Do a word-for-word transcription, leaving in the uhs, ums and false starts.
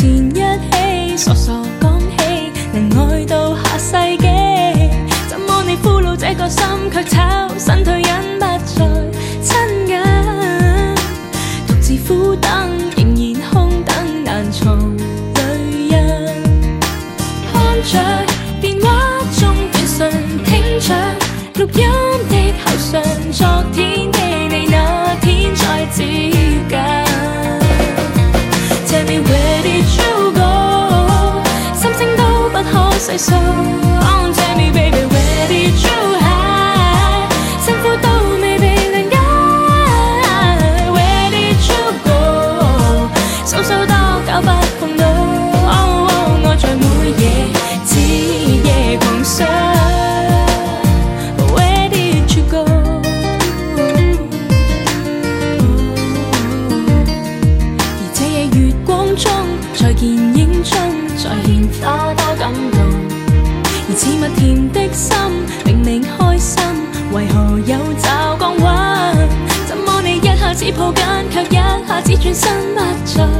前一起，傻傻講起，能愛到下世紀。怎麼你俘虜這個心，卻炒身退隱不再親近，獨自苦等，仍然空等，難藏淚印。看着電話中短信，聽着錄音的後訊，昨天的你那天再接近。Tell me where did you go？ 心聲都不可細數。Oh, tell me baby where did you hide？ 辛苦都未被諒解。Where did you go？ 數數多久不碰到。Oh, oh， 我在每夜徹夜狂想。Where did you go？ 而這夜月光中，在見影中，再獻花多感動。而似蜜甜的心，明明開心，為何有驟降溫？怎麼你一下子抱緊，卻一下子轉身不再